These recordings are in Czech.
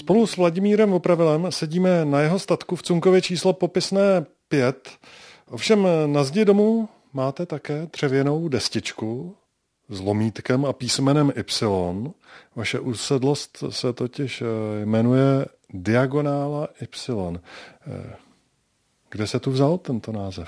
Spolu s Vladimírem Opravilem sedíme na jeho statku v Cunkově číslo popisné 5. Ovšem na zdi domu máte také dřevěnou destičku s lomítkem a písmenem Y. Vaše usedlost se totiž jmenuje Diagonála Y. Kde se tu vzal tento název?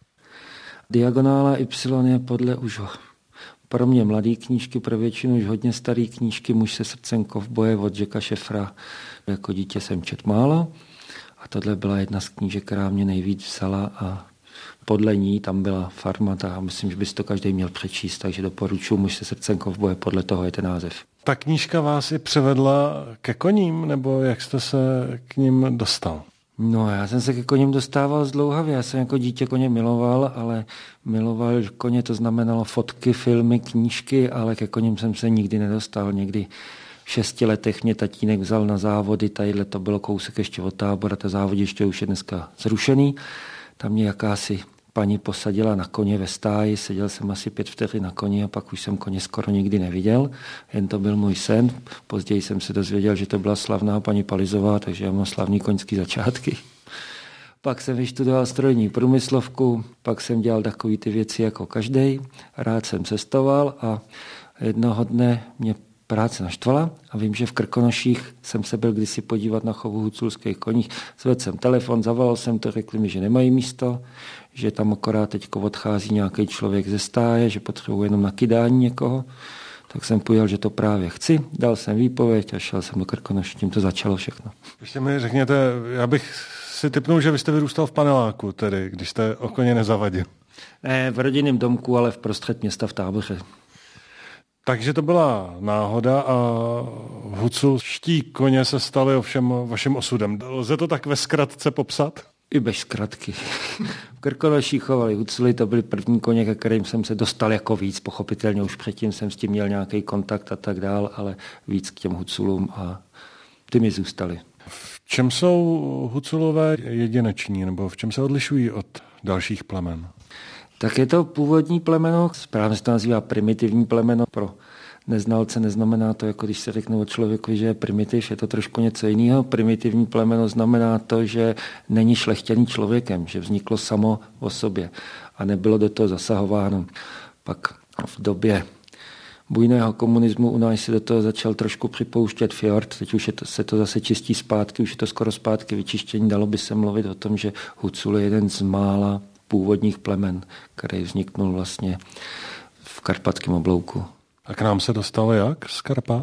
Diagonála Y je podle už pro mě mladý knížky, pro většinu už hodně starý knížky Muž se srdcem kovboje od Jacka Sheffera. Jako dítě jsem čet málo a tohle byla jedna z knížek, která mě nejvíc vzala a podle ní tam byla farma a myslím, že bys to každý měl přečíst, takže doporučuji Muž se srdcem kovboje, podle toho je ten název. Ta knížka vás i přivedla ke koním, nebo jak jste se k nim dostal? No, já jsem se ke koním dostával zdlouhavě. Já jsem jako dítě koně miloval, ale miloval koně, to znamenalo fotky, filmy, knížky, ale ke koním jsem se nikdy nedostal. Někdy v 6 letech mě tatínek vzal na závody, tadyhle to bylo kousek ještě od Tábora, to závodiště už je dneska zrušený. Tam mě jakási paní posadila na koně ve stáji, seděl jsem asi 5 vteřin na koni a pak už jsem koně skoro nikdy neviděl, jen to byl můj sen. Později jsem se dozvěděl, že to byla slavná paní Palizová, takže já mám slavný koňský začátky. Pak jsem vyštudoval strojní průmyslovku, pak jsem dělal takové ty věci jako každej, rád jsem cestoval a jednoho dne mě práce naštvala a vím, že v Krkonoších jsem se byl kdysi podívat na chovu huculských koních. Zvedl jsem telefon, zavolal jsem to, řekli mi, že nemají místo, že tam akorát teďko odchází nějaký člověk ze stáje, že potřebuje jenom nakydání někoho. Tak jsem pojel, že to právě chci, dal jsem výpověď a šel jsem do Krkonoší, tím to začalo všechno. Ještě mi řekněte, já bych si tipnul, že vy jste vyrůstal v paneláku, tedy, když jste o koně nezavadil. Ne, v rodinném domku, ale v prostřed města v Táboře. Takže to byla náhoda a huculští koně se staly ovšem vaším osudem. Lze to tak ve zkratce popsat? I bez zkratky. V Krkonoších chovali huculy, to byly první koně, ke kterým jsem se dostal jako víc. Pochopitelně už předtím jsem s tím měl nějaký kontakt a tak dál, ale víc k těm huculům a ty mi zůstaly. V čem jsou huculové jedineční, nebo v čem se odlišují od dalších plemen? Tak je to původní plemeno, správně se to nazývá primitivní plemeno. Pro neznalce neznamená to, jako když se řekne o člověku, že je primitiv, je to trošku něco jiného. Primitivní plemeno znamená to, že není šlechtěný člověkem, že vzniklo samo o sobě a nebylo do toho zasahováno. Pak v době bujného komunismu u nás se do toho začal trošku připouštět fjord, teď už se to zase čistí zpátky, už je to skoro zpátky vyčištění, dalo by se mluvit o tom, že Hucul je jeden z mála původních plemen, který vzniknul vlastně v karpatském oblouku. A k nám se dostalo jak z Karpat?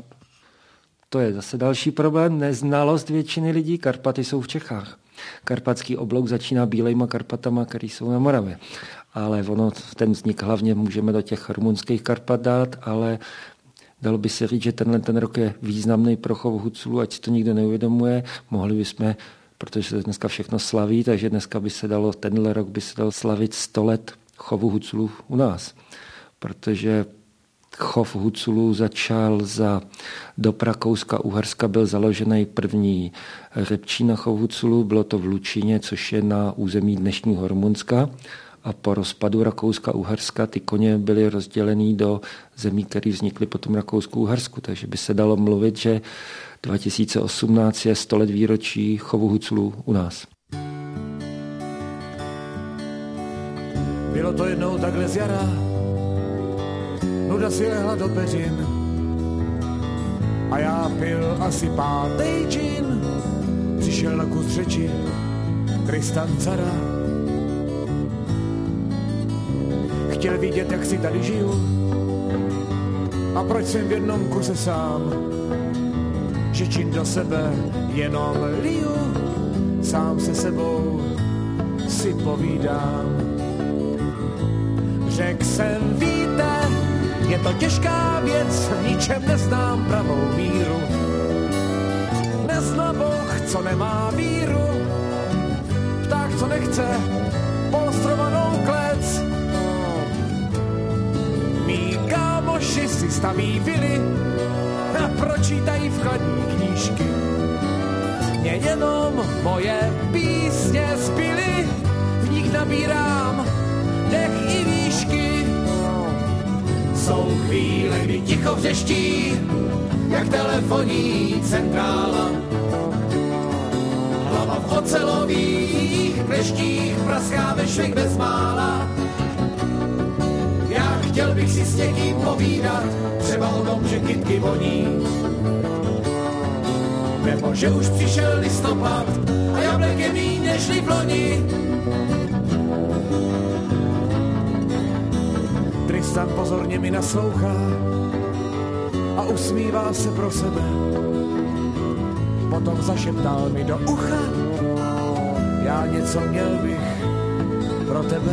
To je zase další problém, neznalost většiny lidí. Karpaty jsou v Čechách. Karpatský oblouk začíná bílejma Karpatama, který jsou na Moravě. Ale ono, ten vznik hlavně můžeme do těch rumunských Karpat dát, ale dalo by se říct, že ten rok je významný pro chov huculů, ať si to nikdo neuvědomuje. Mohli bychom, protože se dneska všechno slaví, takže dneska by se dalo, tenhle rok by se dal slavit 100 let chovu huculů u nás. Protože chov huculů začal do Rakouska-Uherska, byl založený první hřebčí na chov huculů, bylo to v Lučíně, což je na území dnešního Rumunska. A po rozpadu Rakouska-Uherska ty koně byly rozdělený do zemí, které vznikly po tom Rakousku-Uhersku. Takže by se dalo mluvit, že 2018 je 100 let výročí chovu huculů u nás. Bylo to jednou takhle z jara, nuda si lehla do peřin a já pil asi 5. džin. Přišel na kus řeči Tristan Cara. Chtěl vidět, jak si tady žiju a proč jsem v jednom kuse sám, že čin do sebe jenom liju, sám se sebou si povídám. Řekl jsem, víte, je to těžká věc, v ničem neznám pravou míru. Nezná Bůh, co nemá víru, pták, co nechce polstrovanou klec. Mí kámoši si staví vily a pročítají vkladní knížky. Mě jenom moje písně zbyly, v nich nabírám dech i výšky. Jsou chvíle, kdy ticho vřeští, jak telefonní centrála. ocelových kleštích praská vešvek bezmála. Já chtěl bych si s někým povídat, třeba o tom, že kytky voní, nebo že už přišel listopad a jablek je míň nežli v loni. Tristan pozorně mi naslouchá a usmívá se pro sebe. Potom zašeptal mi do ucha, já něco měl bych pro tebe.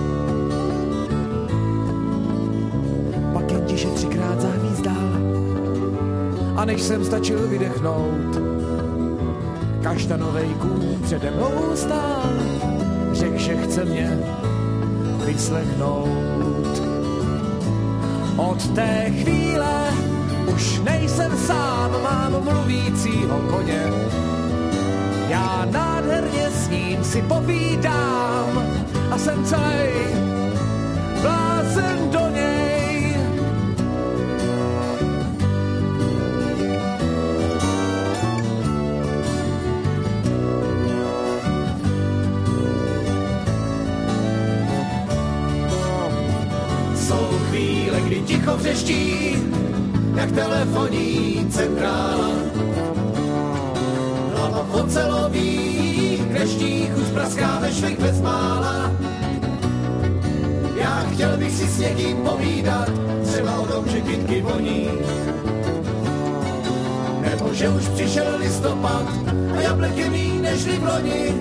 Pak jen tiše 3krát zahvízdal a než jsem stačil vydechnout, kaštanovej kůň přede mnou stál, řekl, že chce mě vyslechnout. Od té chvíle už nejsem sám, mám mluvícího koně. Já nádherně s ním si povídám a jsem celej blázen do něj. Jsou chvíle, kdy ticho vřeští, jak telefonní centrála. Hlava v ocelových kleštích už praská vešvek bezmála. Já chtěl bych si s někým povídat, třeba o tom, že kytky voní, nebo že už přišel listopad a jablek je míň nežli v loni.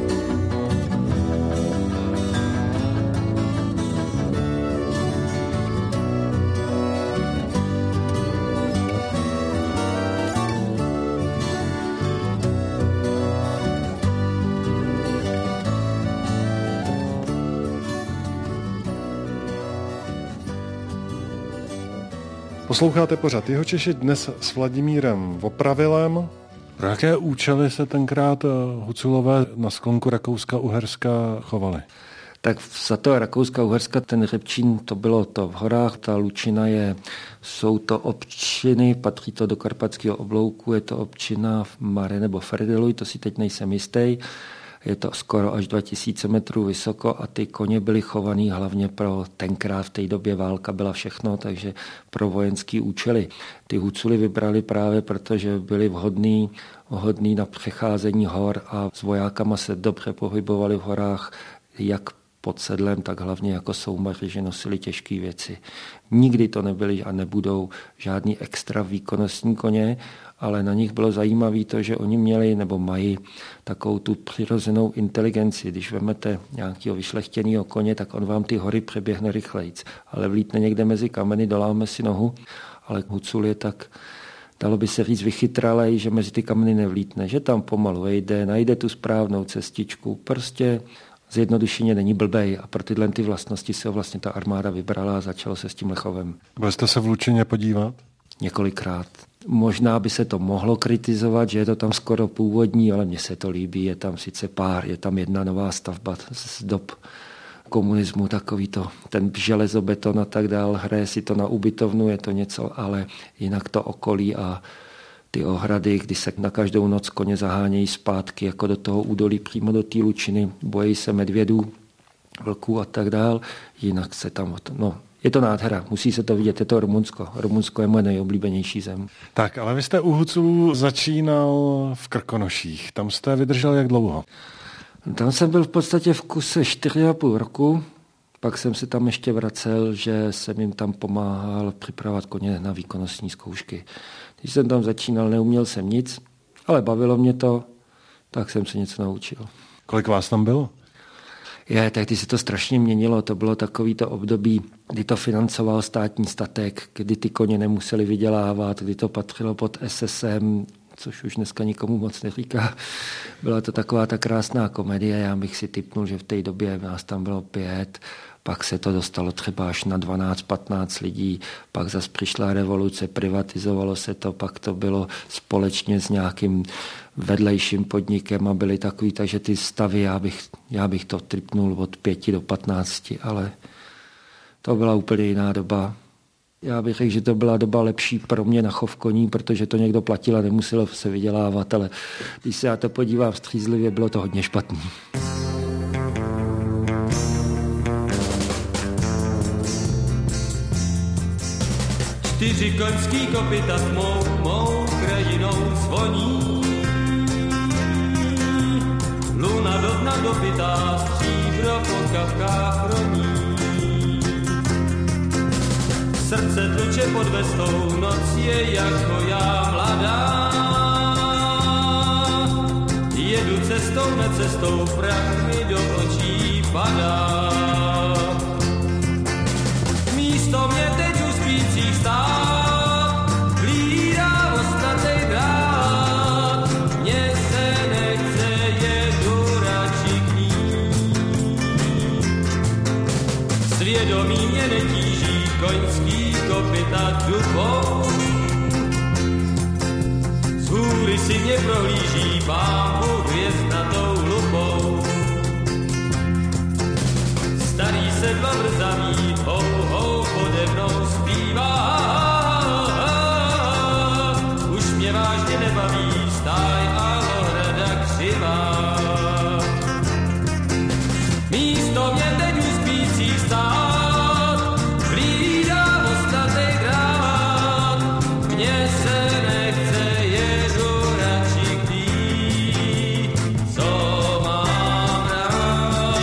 Posloucháte pořad Jihočeši dnes s Vladimírem Vopravilem. Pro jaké účely se tenkrát Huculové na sklonku Rakouska-Uherska chovali? Tak za to Rakouska-Uherska ten Řepčín, to bylo to v horách, ta Lučina jsou to občiny, patří to do Karpatského oblouku, je to občina v Mare nebo Ferdeluj, to si teď nejsem jistý. Je to skoro až 2000 metrů vysoko a ty koně byly chovaný hlavně pro tenkrát v té době válka byla všechno, takže pro vojenský účely. Ty Huculy vybrali právě protože byli vhodný na přecházení hor a s vojákama se dobře pohybovali v horách, jak pod sedlem, tak hlavně jako soumaři, že nosili těžké věci. Nikdy to nebyly a nebudou žádný extra výkonnostní koně, ale na nich bylo zajímavé to, že oni měli nebo mají takovou tu přirozenou inteligenci. Když vezmete nějakého vyšlechtěného koně, tak on vám ty hory přeběhne rychlejc, ale vlítne někde mezi kameny, doláme si nohu, ale Hucul je tak, dalo by se říct, vychytralej, že mezi ty kameny nevlítne, že tam pomalu vejde, najde tu správnou cestičku, prostě zjednodušeně není blbej a pro tyhle ty vlastnosti se vlastně ta armáda vybrala a začalo se s tímhle chovem. Byl jste se v Lučině podívat? Několikrát. Možná by se to mohlo kritizovat, že je to tam skoro původní, ale mně se to líbí, je tam sice je tam jedna nová stavba z dob komunismu, takový to, ten železobeton a tak dál, hraje si to na ubytovnu, je to něco, ale jinak to okolí a ty ohrady, kdy se na každou noc koně zahánějí zpátky jako do toho údolí přímo do té Lučiny, bojí se medvědů, vlků a tak dál, jinak se tam, je to nádhera, musí se to vidět, je to Rumunsko. Rumunsko je moje nejoblíbenější zem. Tak, ale vy jste u Huculů začínal v Krkonoších, tam jste vydržel jak dlouho? Tam jsem byl v podstatě v kuse 4,5 roku, pak jsem se tam ještě vracel, že jsem jim tam pomáhal připravovat koně na výkonnostní zkoušky. Když jsem tam začínal, neuměl jsem nic, ale bavilo mě to, tak jsem se něco naučil. Kolik vás tam bylo? Tehdy se to strašně měnilo, to bylo takový to období, kdy to financoval státní statek, kdy ty koně nemuseli vydělávat, kdy to patřilo pod SSM, což už dneska nikomu moc neříká. Byla to taková ta krásná komedie, já bych si tipnul, že v té době nás tam bylo 5, pak se to dostalo třeba až na 12-15 lidí, pak zase přišla revoluce, privatizovalo se to, pak to bylo společně s nějakým vedlejším podnikem a byly takový, takže ty stavy, já bych to tripnul od 5 do 15, ale to byla úplně jiná doba. Já bych řekl, že to byla doba lepší pro mě na chov koní, protože to někdo platil a nemuselo se vydělávat, ale když se já to podívám střízlivě, bylo to hodně špatný. Čtyři koňský kopyta mou krajinou zvoní. Luna do dna dopytá, stříbro po kapkách roní. Srdce tluče pod vestou, noc je jako já mladá. Jedu cestou, necestou, prach mi do očí padá. Místo mě teď u spících stát, hlídá ostnatej drát. Mně se nechce, jedu radši k ní. Svědomí mě netíží, koňský kopyta dupou. Z hůry si mě prohlíží, pámu hvězdnatou lupou. Starý sedlo brzavý, hou, hou, pode mnou zpívá. Už mě vážně nebaví, stáj a ohrada křivá. Místo mě teď u spících stát, hlídá ostatnej drát. Mně se nechce, jedu radši k tý, co mám rád.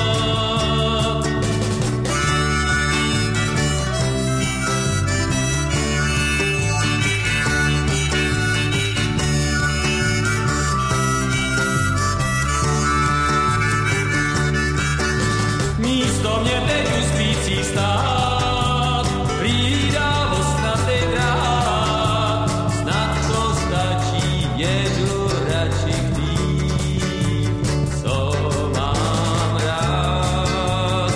Místo mě teď u spících stát, hlídá ostnatej drát. Snad to stačí, jedu radši k tý, co mám rád.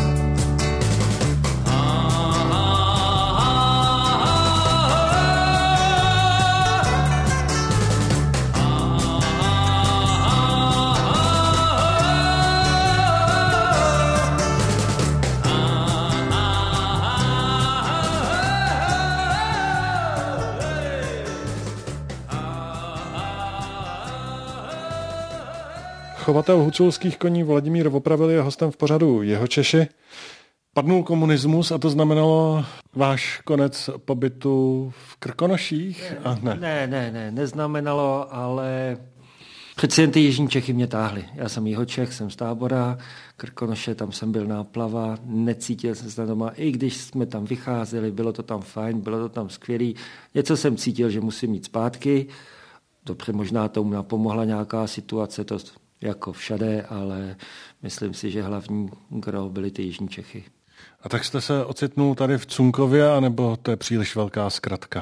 Chovatel huculských koní Vladimír Vopravil je hostem v pořadu Jihočeši. Padnul komunismus a to znamenalo váš konec pobytu v Krkonoších? Ne, neznamenalo, ale přeci jen ty jižní Čechy mě táhly. Já jsem Jihočech, jsem z Tábora, Krkonoše, tam jsem byl náplava, necítil jsem se doma, i když jsme tam vycházeli, bylo to tam fajn, bylo to tam skvělý. Něco jsem cítil, že musím jít zpátky. Dobře, možná tomu napomohla nějaká situace, to jako všade, ale myslím si, že hlavní gro byly ty jižní Čechy. A tak jste se ocitnul tady v Cunkově, anebo to je příliš velká zkratka?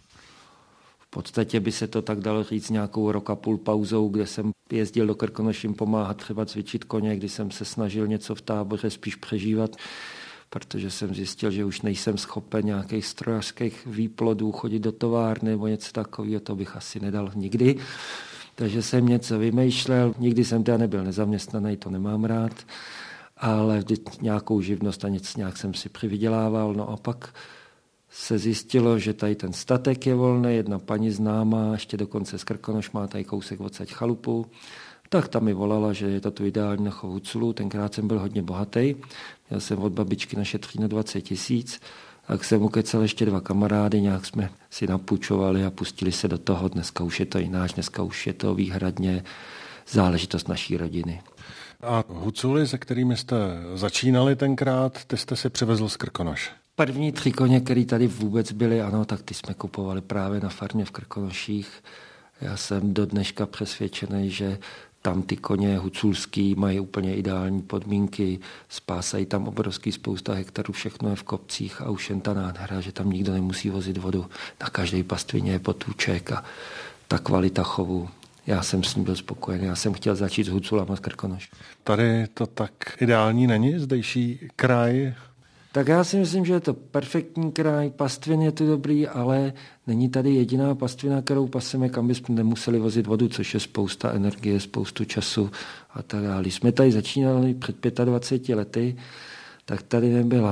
V podstatě by se to tak dalo říct nějakou rok a půl pauzou, kde jsem jezdil do Krkonoším pomáhat třeba cvičit koně, kdy jsem se snažil něco v Táboře spíš přežívat, protože jsem zjistil, že už nejsem schopen nějakých strojařských výplodů chodit do továrny nebo něco takového, to bych asi nedal nikdy. Takže jsem něco vymýšlel, nikdy jsem teda nebyl nezaměstnaný, to nemám rád, ale nějakou živnost a nějak jsem si přivydělával. No a pak se zjistilo, že tady ten statek je volný, jedna paní známá, ještě dokonce z Krkonoš má tady kousek odsaď chalupu, tak tam mi volala, že je to tu ideální na chov huculů. Tenkrát jsem byl hodně bohatý, měl jsem od babičky našetří 20 000, tak jsem ukecal ještě 2 kamarády, nějak jsme si napůjčovali a pustili se do toho. Dneska už je to jináč, dneska už je to výhradně záležitost naší rodiny. A huculy, se kterými jste začínali tenkrát, ty jste si přivezl z Krkonoš? První 3 koně, které tady vůbec byly, ano, tak ty jsme kupovali právě na farmě v Krkonoších. Já jsem do dneška přesvědčený, že tam ty koně huculský mají úplně ideální podmínky, spásají tam obrovský spousta hektarů, všechno je v kopcích a už jen ta nádhera, že tam nikdo nemusí vozit vodu. Na každé pastvině je potůček a ta kvalita chovu. Já jsem s ním byl spokojený, já jsem chtěl začít s huculama z Krkonoš. Tady to tak ideální není, zdejší kraj? Tak já si myslím, že je to perfektní kraj, pastvin je to dobrý, ale není tady jediná pastvina, kterou paseme, kam bychom nemuseli vozit vodu, což je spousta energie, spoustu času a tak dále. Když jsme tady začínali před 25 lety, tak tady nebyla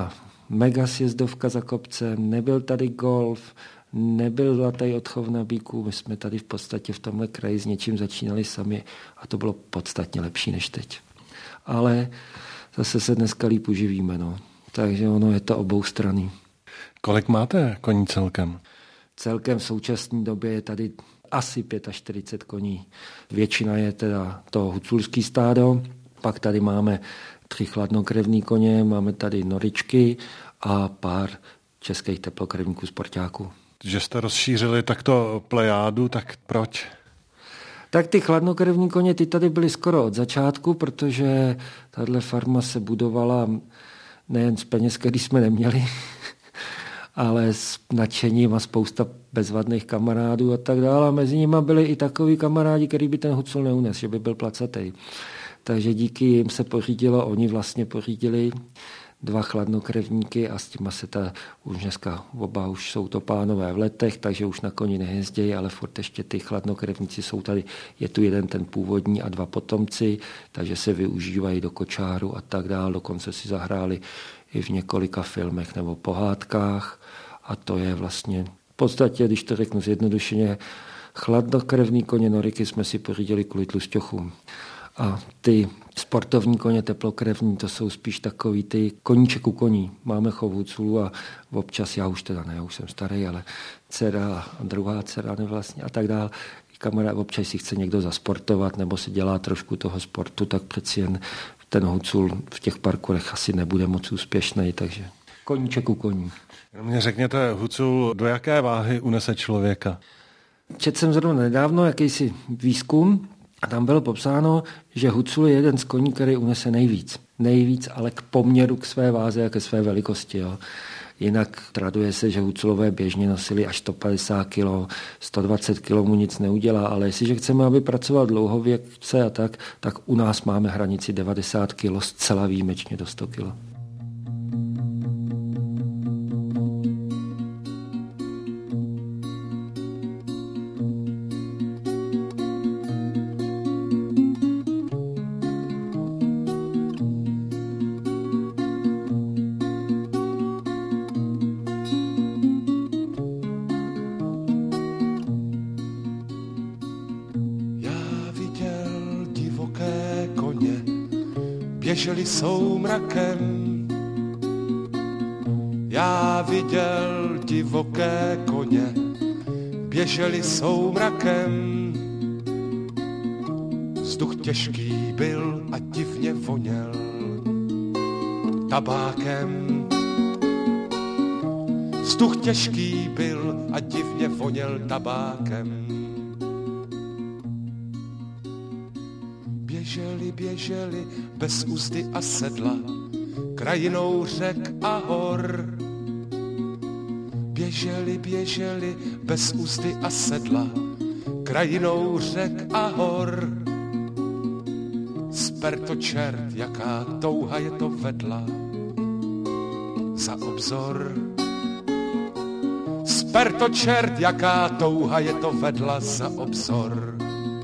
mega sjezdovka za kopcem, nebyl tady golf, nebyla tady odchovna bíků, my jsme tady v podstatě v tomhle kraji s něčím začínali sami a to bylo podstatně lepší než teď. Ale zase se dneska líp uživíme, no. Takže ono je to oboustranný. Kolik máte koní celkem? Celkem v současné době je tady asi 45 koní. Většina je teda to huculský stádo, pak tady máme 3 chladnokrevní koně, máme tady noričky a pár českých teplokrevníků sportáků. Že jste rozšířili takto plejádu, tak proč? Tak ty chladnokrevní koně, ty tady byly skoro od začátku, protože tahle farma se budovala nejen z peněz, který jsme neměli, ale s nadšením a spousta bezvadných kamarádů a tak dále. A mezi nimi byli i takový kamarádi, který by ten hucul neunes, že by byl placatej. Takže díky jim se pořídilo, oni vlastně pořídili 2 chladnokrevníky a s těma se už dneska oba už jsou to pánové v letech, takže už na koni nejezdějí, ale furt ještě ty chladnokrevníci jsou tady. Je tu jeden ten původní a 2 potomci, takže se využívají do kočáru a tak dále. Dokonce si zahráli i v několika filmech nebo pohádkách a to je vlastně v podstatě, když to řeknu zjednodušeně, chladnokrevní koně noriky jsme si pořídili kvůli tlusťochům. A ty sportovní koně teplokrevní, to jsou spíš takový ty koníček u koní. Máme chov huculů a občas, já už jsem starý, ale dcera a druhá dcera vlastně a tak dál. Kamarád občas si chce někdo zasportovat nebo si dělá trošku toho sportu, tak přeci jen ten hucul v těch parkourech asi nebude moc úspěšný, takže koníček u koní. Mě řekněte, hucul do jaké váhy unese člověka? Četl jsem zrovna nedávno jakýsi výzkum, a tam bylo popsáno, že hucul je jeden z koní, který unese nejvíc. Nejvíc, ale k poměru k své váze a ke své velikosti. Jo. Jinak traduje se, že huculové běžně nosili až 150 kg, 120 kg mu nic neudělá, ale jestliže chceme, aby pracoval dlouhověkce a tak u nás máme hranici 90 kg, zcela výjimečně do 100 kg. Běželi soumrakem, já viděl divoké koně, běželi soumrakem. Vzduch těžký byl a divně voněl tabákem. Vzduch těžký byl a divně voněl tabákem. Běželi bez uzdy a sedla, krajinou řek a hor. Běželi bez uzdy a sedla, krajinou řek a hor. Sper to čert, jaká touha je to vedla za obzor. Sper to čert, jaká touha je to vedla za obzor.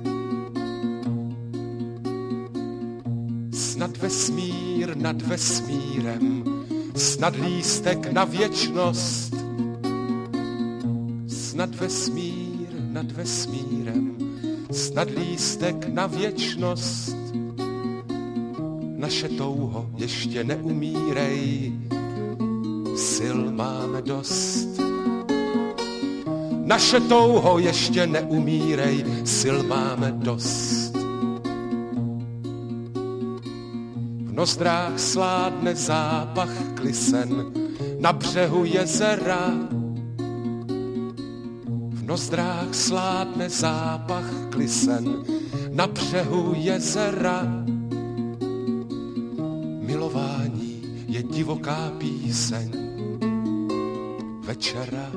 Nad vesmírem, snad lístek na věčnost. Nad vesmírem, snad lístek na věčnost. Naše touho ještě neumírej, sil máme dost. Naše touho ještě neumírej, sil máme dost. V nozdrách sládne zápach klisen na břehu jezera. V nozdrách sládne zápach klisen na břehu jezera. Milování je divoká píseň večera.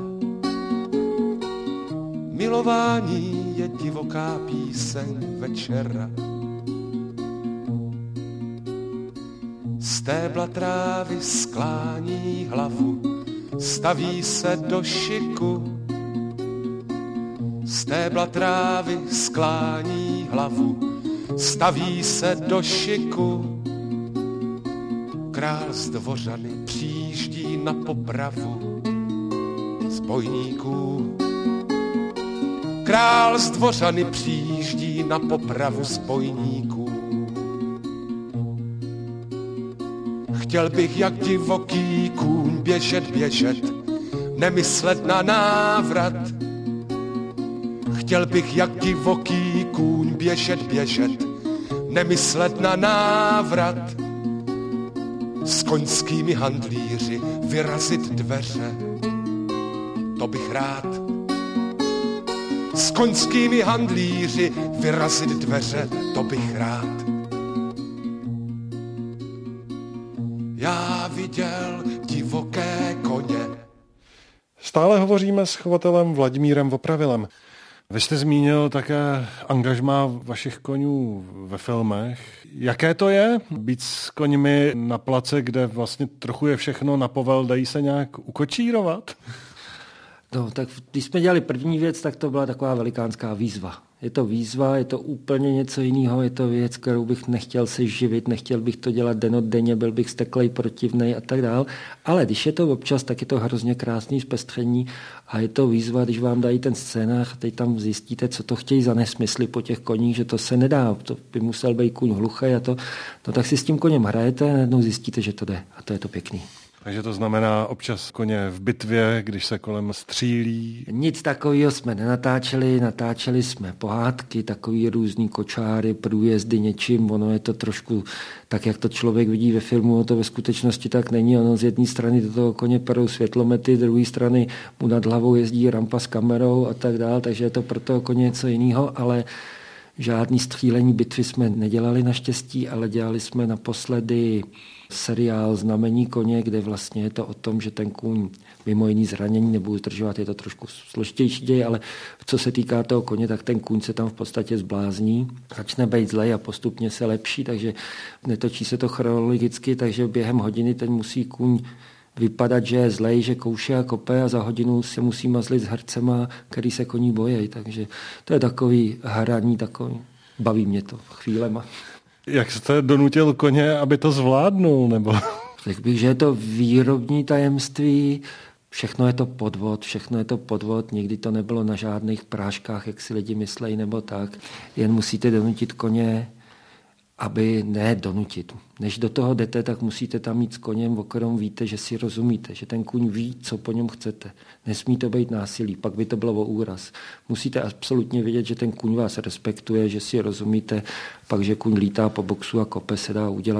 Milování je divoká píseň večera. Stébla trávy sklání hlavu, staví se do šiku. Stébla trávy sklání hlavu, staví se do šiku. Král z dvořany přijíždí přijíždí na popravu zbojníků. Král z Dvořany přijíždí na popravu zbojníků. Chtěl bych jak divoký kůň běžet, nemyslet na návrat. Chtěl bych jak divoký kůň běžet, nemyslet na návrat. S koňskými handlíři vyrazit dveře, to bych rád. S koňskými handlíři vyrazit dveře, to bych rád. Já viděl divoké koně. Stále hovoříme s chovatelem Vladimírem Vopravilem. Vy jste zmínil také angažmá vašich koňů ve filmech. Jaké to je být s koňmi na place, kde vlastně trochu je všechno na povel, dají se nějak ukočírovat? No, tak když jsme dělali první věc, tak to byla taková velikánská výzva. Je to výzva, je to úplně něco jiného, je to věc, kterou bych nechtěl se živit, nechtěl bych to dělat dennodenně, byl bych steklej, protivnej a tak dál. Ale když je to občas, tak je to hrozně krásný zpestření a je to výzva, když vám dají ten scénář a teď tam zjistíte, co to chtějí za nesmysly po těch koních, že to se nedá, to by musel být kůň hluchý a to, no tak si s tím koněm hrajete a najednou zjistíte, že to jde a to je to pěkný. Takže to znamená občas koně v bitvě, když se kolem střílí. Nic takového jsme nenatáčeli, natáčeli jsme pohádky, takový různý kočáry, průjezdy něčím, ono je to trošku tak, jak to člověk vidí ve filmu, to ve skutečnosti tak není, ono z jedné strany do toho koně perou světlomety, z druhé strany mu nad hlavou jezdí rampa s kamerou a tak dál, takže je to pro toho koně něco jiného, ale žádný střílení bitvy jsme nedělali naštěstí, ale dělali jsme naposledy seriál Znamení koně, kde vlastně je to o tom, že ten kůň mimo jiný zranění, nebudu zdržovat, je to trošku složitější děj, ale co se týká toho koně, tak ten kůň se tam v podstatě zblázní, začne být zlej a postupně se lepší, takže netočí se to chronologicky, takže během hodiny ten musí kůň vypadat, že je zlej, že kouše a kope a za hodinu se musí mazlit s hercema, který se koní bojí, takže to je takový hraní, takový, baví mě to chvílema. Jak jste donutil koně, aby to zvládnul, nebo? Řekl bych, že je to výrobní tajemství, všechno je to podvod, nikdy to nebylo na žádných práškách, jak si lidi myslejí, nebo tak. Jen musíte donutit koně, aby donutit. Než do toho jdete, tak musíte tam mít s koněm, o kterém víte, že si rozumíte, že ten kůň ví, co po něm chcete. Nesmí to být násilí, pak by to bylo o úraz. Musíte absolutně vědět, že ten kůň vás respektuje, že si rozumíte, pak, že kůň lítá po boxu a kope se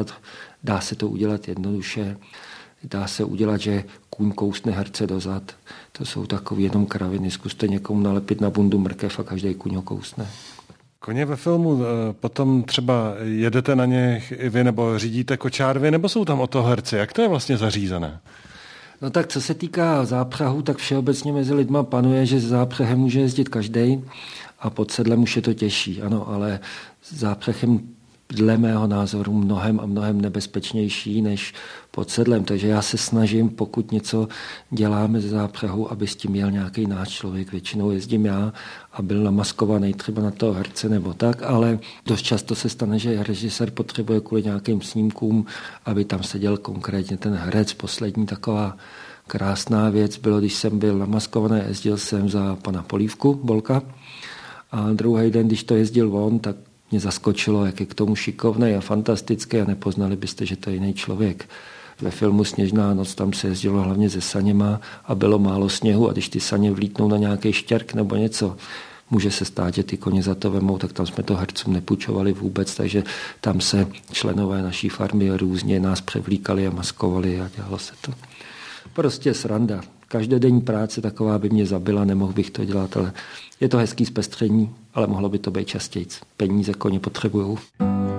dá se to udělat jednoduše. Dá se udělat, že kůň kousne herce dozad. To jsou takové jenom kraviny. Zkuste někomu nalepit na bundu mrkev a každý kůň ho kousne. Koně ve filmu potom třeba jedete na ně i vy, nebo řídíte kočár vy, nebo jsou tam o to herci? Jak to je vlastně zařízené? No tak co se týká zápřahu, tak všeobecně mezi lidma panuje, že s zápřehem může jezdit každej a pod sedlem už je to těžší, ano, ale s zápřechem dle mého názoru mnohem nebezpečnější než pod sedlem. Takže já se snažím, pokud něco děláme ze zápřehu, aby s tím jel nějaký náš člověk. Většinou jezdím já a byl namaskovaný třeba na toho herce nebo tak, ale dost často se stane, že režisér potřebuje kvůli nějakým snímkům, aby tam seděl konkrétně ten herec. Poslední taková krásná věc bylo, když jsem byl namaskovaný, jezdil jsem za pana Polívku, Bolka, a druhý den, když to jezdil on, tak mě zaskočilo, jak je k tomu šikovnej a fantastický a nepoznali byste, že to je jiný člověk. Ve filmu Sněžná noc tam se jezdilo hlavně se saněma a bylo málo sněhu a když ty saně vlítnou na nějaký štěrk nebo něco, může se stát, že ty koně za to vemou, tak tam jsme to hercům nepůjčovali vůbec, takže tam se členové naší farmy různě nás převlíkali a maskovali a dělalo se to. Prostě sranda. Každodenní práce taková by mě zabila, nemohl bych to dělat, ale je to hezký zpestření, ale mohlo by to být častějc. Peníze koně potřebujou.